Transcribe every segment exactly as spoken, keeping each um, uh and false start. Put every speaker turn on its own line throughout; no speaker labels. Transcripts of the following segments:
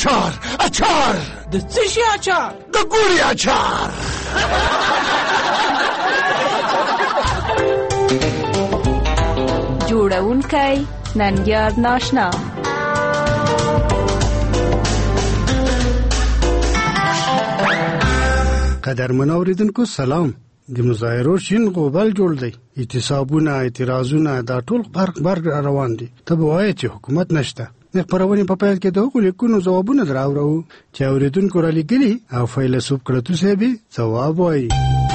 اچار اچار
د څه شي اچار؟
د ګوري اچار.
جوړونکی ننګیار ناشنا.
قدرمن اوریدونکو سلام. د مظاهرو شین غوبل جوړ دی، اعتصابونه، اعتراضونه، دا ټول برق برق روان دي. ته به وایې چې حکومت نشته. د خپرونې په پیل کې د هغو لیکونو ځوابونه دراوړو چې اوریدونکو را لیږلي او فیلسوف کړتو صاحب ځواب وایي.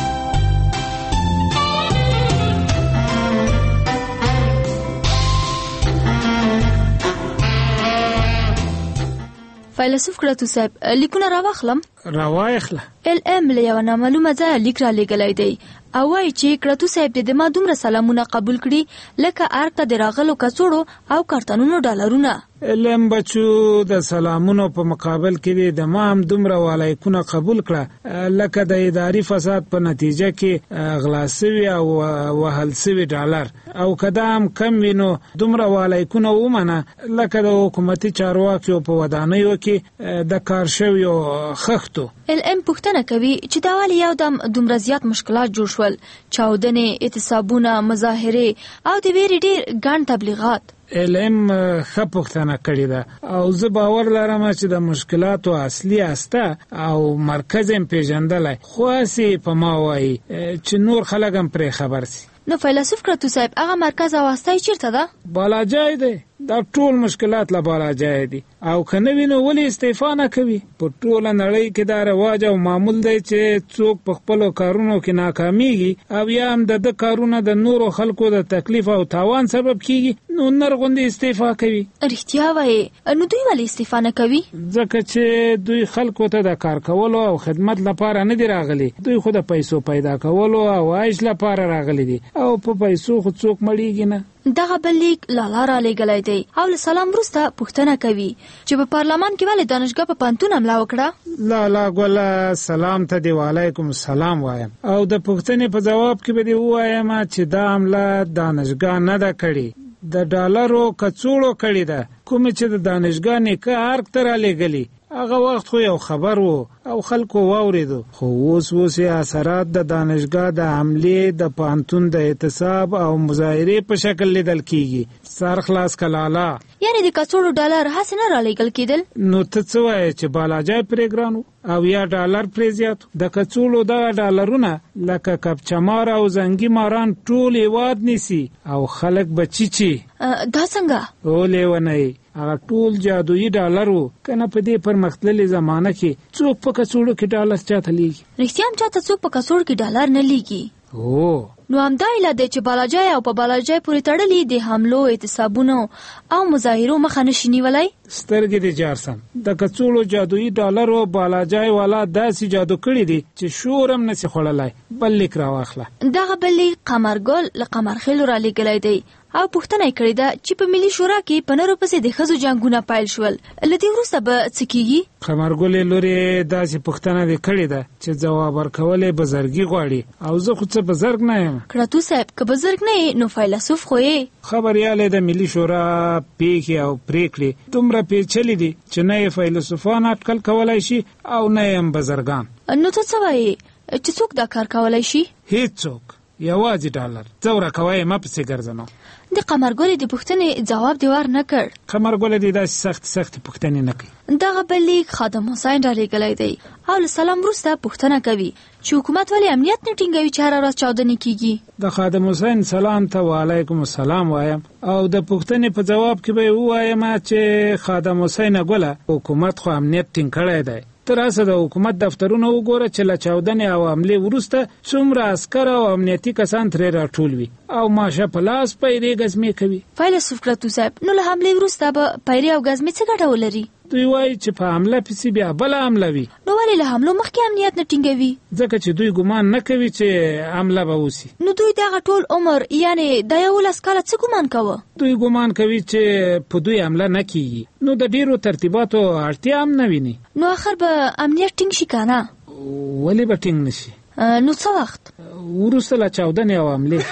فیلسوف کړتو صاحب لیکونه راواخلم.
راواخله.
ال ام له یو نامعلومه ځایه لیک را لېږلی دی او وایي چې کړتو صاحب د ما دومره سلامونه قبول کړي لکه ارګ ته د راغلو کڅوړو او کارتونونو ډالرونه.
لم بچو د سلامونو په مقابل کې د ما هم دومره والایکونه قبول کړه لکه د اداري فساد په نتیجه کې غلا سوي او وهل سوي ډالر، او کدا هم کم وینو دومره والایکونه ومنه لکه د حکومتي چارواکیو په ودانیو کې د کار شویو خښتو.
ال ام پوښتنه کوي چې دا ولې یو دم دومره زیات مشکلات جوړ شول، چاودنې، اعتصابونه، مظاهرې او د ویرې ډېر ګڼ تبلیغات.
ال ام ښه پوښتنه کړې ده او زه باور لرم چې د مشکلاتو اصلي استه او مرکز هم پیژندلی، خو هسې په ما وایي چې نور خلک هم پرې خبر سي.
نو فیلسوف کړتو صاحب هغه مرکز او استه یې چیرته ده؟
بالاجای دی. دا ټول مشکلات له بالاجای دي او که نه وي نو ولې استعفا نه کوي؟ په ټوله نړۍ کې دا رواج او معمول دی چې څوک په خپلو کارونو کې ناکامیږي او یا هم د ده کارونه د نورو خلکو د تکلیف او تاوان سبب کیږي نو نر غوندې استعفا کوي.
رښتیا وایې؟ نو دوی ولې استعفا نه کوي؟
ځکه چې دوی خلکو ته د کار کولو او خدمت لپاره نه دي راغلي، دوی خو د پیسو پیدا کولو او عیش لپاره راغلي دي او په پیسو خو څوک مړیږي نه.
دغه بل لیک لالا را لېږلی دی او له سلام وروسته پوښتنه کوي چې په پارلمان کې ولې دانشګاه په پوهنتون حمله وکړه؟
لالا ګله سلام ته دې وعلیکم السلام وایم او د پوښتنې په ځواب کې به دې ووایم چې دا حمله دانشګاه نه ده کړې، د ډالرو کڅوړو کړې ده، کومې چې د دانشګاه نیکه ارګ ته را لېږلي. هغه وخت خو یو خبر و او خلکو واوریدو، خو اوس اوس اثرات د دانشګاه د حملې د پوهنتون د اعتصاب او مظاهرې په شکل لیدل کیږي. سر خلاص کلالا.
یعنی د کڅوړو ډالر هسې نه رالیږل کېدل؟
نو ته څه وایې چې بالاجای پرې ګران او یا ډالر پرې زیات؟ د کڅوړو دغه ډالرونه لکه کپچمار او زنګي ماران ټول هېواد نیسي او خلک به چیچي.
دا څنګه؟
او لیونی هغه ټول جادویي ډالر و، کنه په دې پرمختللې زمانه کې څوک په کڅوړو کې ډالر چاته لیږي؟
رښتیا هم چاته څوک په کڅوړو کې ډالر نه لیږي.
هو
نو همدا علت دی چې بالاجای او په بالاجای پورې تړلي د حملو، اعتصابونو او مظاهرو مخه نشي نیولی.
سترګې دې جار سم. د کڅوړو جادویي ډالرو بالاجای والا داسې جادو کړي دي چې شور هم نسي خوړلی. بل لیک راواخله.
دغه بل لیک قمرګل له قمرخیلو را لیږلی دی او پوښتنه یې کړې ده چې په ملي شورا کې په نرو پسې د ښځو جنګونه پیل شول، له دې وروسته به څه کیږي؟
قمرګلې لورې داسې پوښتنه دې کړې ده چې ځواب ورکول یې بزرګي غواړي او زه خو څه بزرګ نه یم.
کړتو صاحب که بزرګ نه یې نو فیلسوف خو یې.
خبریالی د ملي شورا پیښې او پریکړې دومره پیچلې دي چې نه یې فیلسوفان اټکل کولی شي او نه یې هم بزرګان.
نو ته څه وایې چې څوک دا کار کولی شي؟
هیڅوک. یوازې ډالر. څه ورکوی مه پسې ګرځنو.
د قمرګلې د پوښتنې جواب دې ور نه کړ.
قمرګله دې داسې سختې سختې پوښتنې نه کوي.
دغه بل لیک خادم حسین را لیږلی دی او له سلام وروسته پوښتنه کوي چې حکومت ولې امنیت نه ټینګوي چې هره ورځ چاودنې کیږي.
د خادم حسین سلام ته وعلیکم السلام وایم او د پوښتنې په جواب کې به ووایم چې خادم حسین ګله حکومت خو امنیت ټینګ کړی دی. ته راسه د حکومت دفترونه وګوره چې له چاودنې او حملې وروسته څومره عسکر او امنیتي کسان ترې راټول وي او ماشه په لاس پیرې ګزمې کوي.
فیلسوف کړتو صاحب نو له حملې وروسته به پیرې او ګزمې څه ګټه ولري؟
دوی وایي چې په حمله پسې بیا بله حمله وي.
نو ولې له حملو مخکې امنیت نه ټینګوي؟
ځکه چې دوی ګمان نه کوي چې حمله به وسي.
نو دوی دغه ټول عمر یعنی د یولس کاله څه ګمان کوه؟
دوی ګمان کوي چې په دوی حمله نه کیږي نو د ډیرو ترتیباتو اړتیا هم نه ویني.
نو آخر به امنیت ټینګ شي که نه؟
ولې به ټینګ نشي؟
نو څه وخت؟
وروسته له چاودنې او حملې.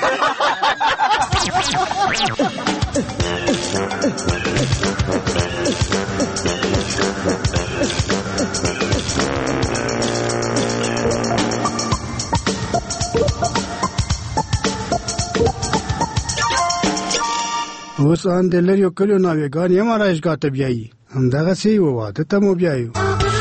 اوس ان د لریو کلیو ناوګان یې مارایشګاه ته بیایي همدغسې یوه واده ته مو بیایو.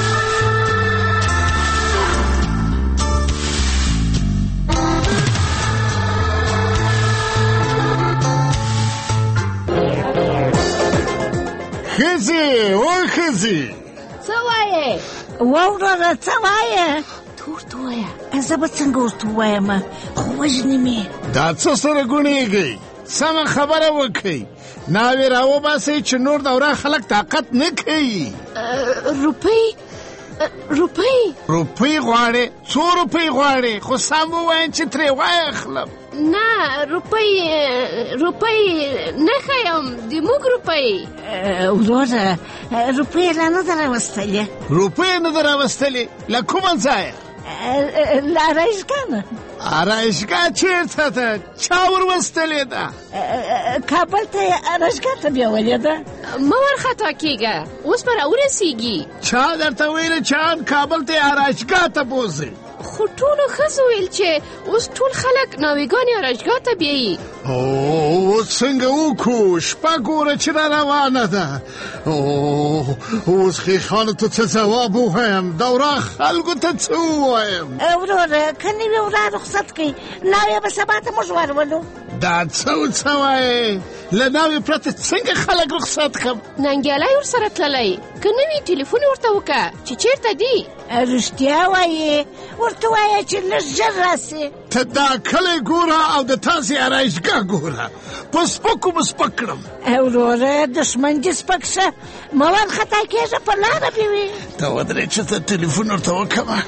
ښځې او ښځې
څه وایې؟
واوره څه وایې؟ ته ورته ووایه زه به څنګه ورته ووایم خو وژنې مې.
دا څه سره ګونېږئ؟ سمه خبره وکړئ. ناوې راوباسئ چې نور دوره خلک طاقت نه کوي.
روپۍ روپۍ
روپۍ غواړې؟ څو روپۍ غواړې؟ خو سم ووایم چې ترې واخلم.
نه روپۍ روپۍ نه ښیم د موږ روپۍ.
وروره روپۍ لا نه ده راوستلې.
روپۍ نه ده راوستلې؟ له کومه ځایه؟
له ارایشګاه نه.
ارایشګاه چېرته ده؟ چا وروستلې ده؟
کابل ته یې ارایشګاه ته بیولې ده.
مه وارخطا کېږه، اوس به راورسېږي.
چا درته ویله چې ان کابل ته یې ارایشګاه ته بوځئ؟
خو ټولو ښځو ویل چې اوس ټول خلک ناوېګانې ارایشګاه ته بیایي.
اوه څنګه وکړو؟ شپه ګوره چې را روانه ده. اوه اوس خیخانو ته څه ځواب ووایم؟ دوره خلکو ته څه ووایم؟
وروره که نه وي ورا رخصت کوي ناوې به سبا ته موږ ورولو.
دا څه و څه وایې؟ له ناوې پرته څنګه خلک رخصت کړم؟
ننګیالی ورسره تللی، که نه وي ټلیفون ورته وکړه چې چېرته دي.
رښتیا وایې؟ ورته وایه چې لږ ژر راسې.
ته دا کلی ګوره او د تاسې ارایشګاه ګوره، په سپکو مو سپک کړم.
وروره دښمن دې سپک شه، مه وارخطا کېږه په لاره دې وي.
ته ودرې چې ته ټلیفون ورته وکړمه.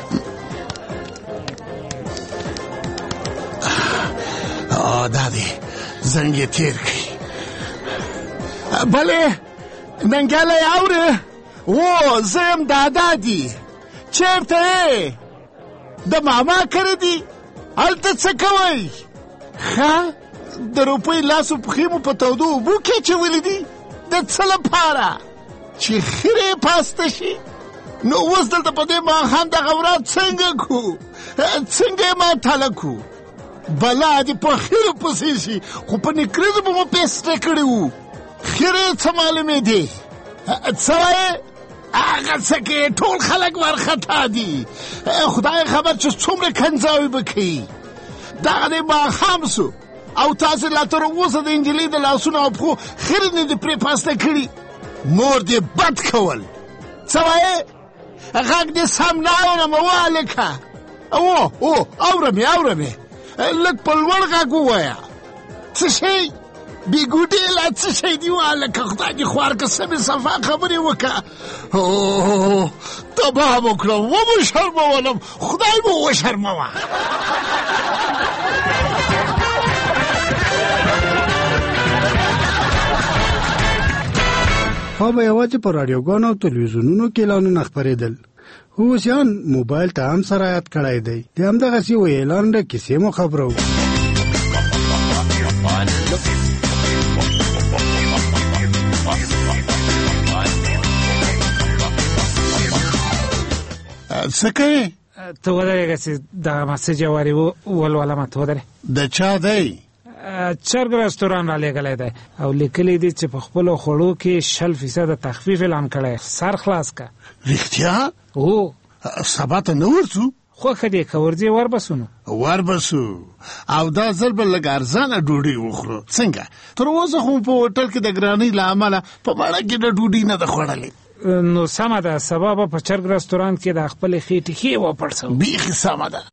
دا دی زنګ یې تېر کړي. بلې ننګیالی اورې؟ و زه یم دادا دي. چېرته یې؟ د ماما کره دي؟ هلته څه کوئ؟ ښه د روپۍ لاس و پښې مو په تودو اوبو کې اچولي دي؟ د څه لپاره؟ چې خیرې پاسته شي؟ نو اوس دلته په دې ماښام دغه ورځ څنګه کړو؟ څنګه یې ماتاله کړو؟ بلا دې په خیرو پسې شي، خو په نکریزو به مو پیسټه کړي وو. خیرې څه معلومې دي؟ څه وایې؟ هغه څه کې ټول خلک وارخطا دي. خدای خبر چې څومره کنځاوي به کوي. دغه دی ماښام سو او تاسې لا تر اوسه د نجلۍ د لاسونو او پښو خیرې نه دې پرې پاسته کړي. مور دې بد کول. څه وایې؟ غږ دې سم نه اورم هلکه. او او اورم یې اورم یې، لږ په لوړ غږ ووایه. څه شی؟ بېګوډې لا څه شی دي هلکه؟ خدای دې خوار که سمې صفا خبرې وکړه. اوه تباه مو کړم، ومو شرمولم، خدای مو وشرموه.
خو به یوازې په راډیوګانو او تلویزیونونو کې اعلانونه خپرېدل. اوس یان موبایل ته هم سرایت کړی دی. د همدغسې یو اعلان د کیسې مو خبرو.
څه کوې؟
ته ودرېږه چې دغه مسج وارې ولولمه. ته ودرې.
د چا دی؟
چرګ رستوران را لېږلی دی او لیکلی دی چې په خپلو خوړو کې شل فیصده تخفیف اعلان کړی. سر خلاص که.
رښتیا؟
هو.
سبا ته نه ورځو؟
خوښه دی که ورځې وربسو. نو
وربسو او دا ځل به لږ ارزانه ډوډۍ وخورو. څنګه؟ تر اوسه خو په هوټل کې د ګرانۍ له امله په ماړه کې د ډوډۍ نه ده خوړلې.
نو سمه ده، سبا به په چرګ رستوران کې د خپلې خېټې ښې وپړسو.
بیخي سمه ده.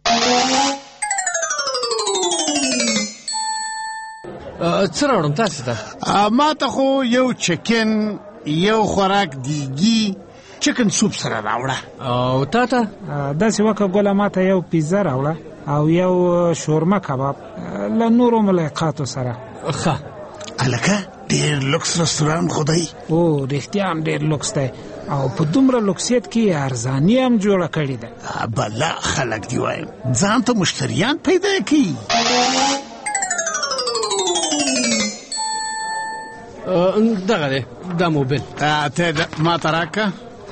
څه راوړم تاسې ته؟
ما ته خو یو چکن، یو خوراک دیګي، چکن سوپ سره راوړه.
او تا ته؟
داسې وکړه ګله، ما ته یو پیزا راوړه او یو شورمه کباب له نورو ملحقاتو سره.
ښه
هلکه ډېر لوکس رستوران خو دی.
او رښتیا هم ډېر لوکس دی او په دومره لوکسیت کې ارزاني هم جوړه کړې ده.
بلا خلک دی وایم ځان ته مشتریان پیدا کړي.
دغه دی دا موبایل.
ته ما ته راکړه.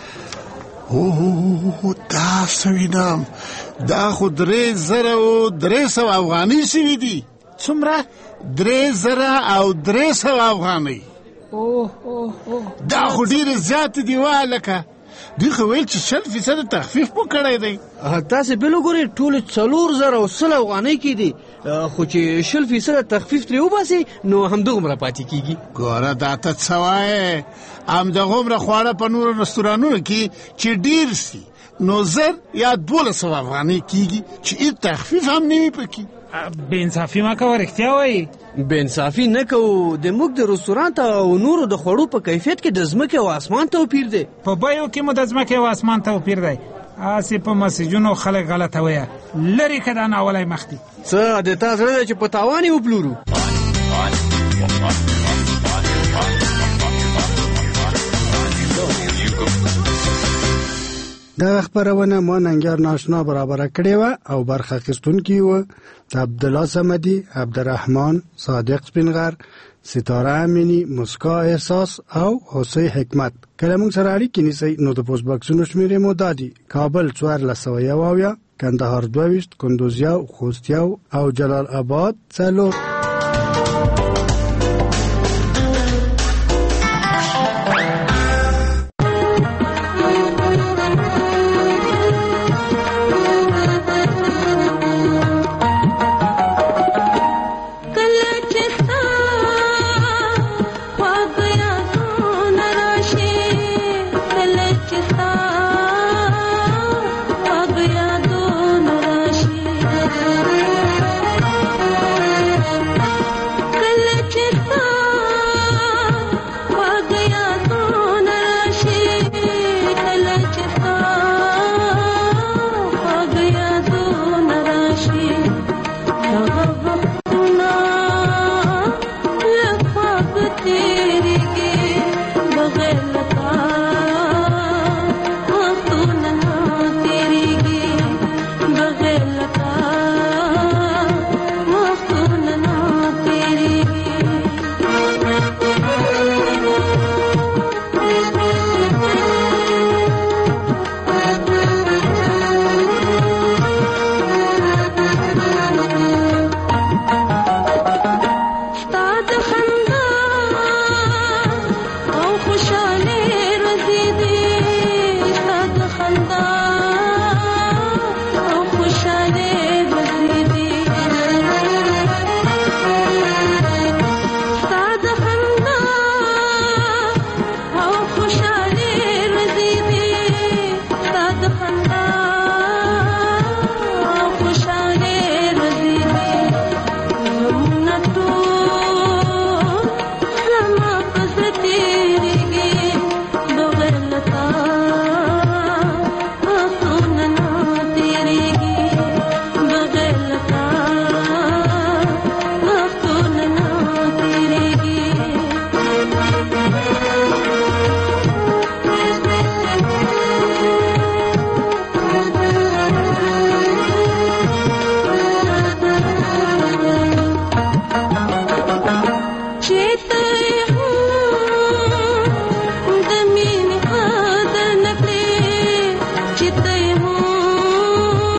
اوه دا څه وینم؟ دا خو درې زره او درې سوه افغانۍ شوي دي. څومره؟ درې زره او درې سوه افغانۍ.
اوه اوه اوه
دا خو ډېرې زیاتې دي والکه. دوی خو ویل چې شل فیصده تخفیف مو کړی دی.
تاسې بل وګورئ ټولې څلور زره او سل افغانۍ کې دي، خو چې شل فیصده تخفیف ترې وباسي نو همدغومره پاتې کېږي.
ګوره دا ته څه وایې، همدغومره خواړه په نورو رستورانونو کې چې ډېر سي نو زر یا دولس سوه افغانۍ کېږي چې هېڅ تخفیف هم نه وي پکې.
بېانصافي مه کوه، رښتیا وایي.
بېانصافي نه کوو، د موږ د رستورانت او نورو د خوړو په کیفیت کې د ځمکې او اسمان توپیر دی.
په بیو کې مو د ځمکې او اسمان توپیر دی. هسې په مسیجونو خلک غلطه وایه، لرې که دا ناولی مخ دي.
څه د تا زړه دی چې په تاوان یې وپلورو؟
دا خبرونه ما ننګیار ناشنا برابره کړې وه او برخه اخیستونکي وو د عبدالله صمدي، عبدالرحمن، صادق سپینغر، ستاره امینی، مسکا احساس او حسین حکمت. کله موږ سره اړیکې نیسئ نو د پوسټ باکسونو شمېرې مو دا دي: کابل څوارلس سوه یو اویا، کندهار دوه ویشت، کندوز یو، خوست یو او جلال آباد څلور.